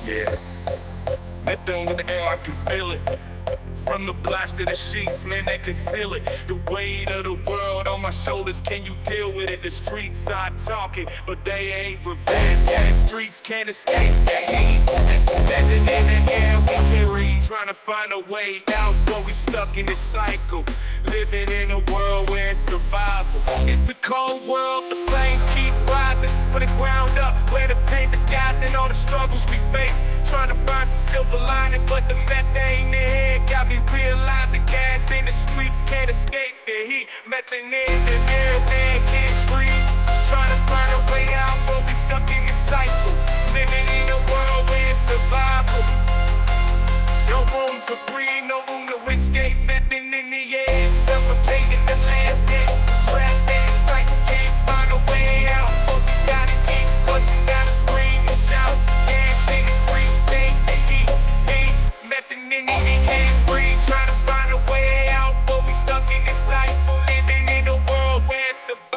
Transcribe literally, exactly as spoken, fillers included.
Yeah. Methane in the air, I can feel it. From the blast to the sheets, man, they conceal it. The weight of the world on my shoulders, can you deal with it? The streets are talking, but they ain't revenge. Yeah, the streets can't escape the heat. Living in the air, we carry. Trying to find a way out, but we stuck in this cycle. Living in a world where it's survival. It's a cold world, the flames keep rising. For the ground up, where the pain disguising all the struggles we face. Trying to find some silver lining, but the methane in the air got me realizing gas in the streets can't escape the heat. Methane in the air, man can't breathe. Trying to find a way out, but we stuck in this cycle.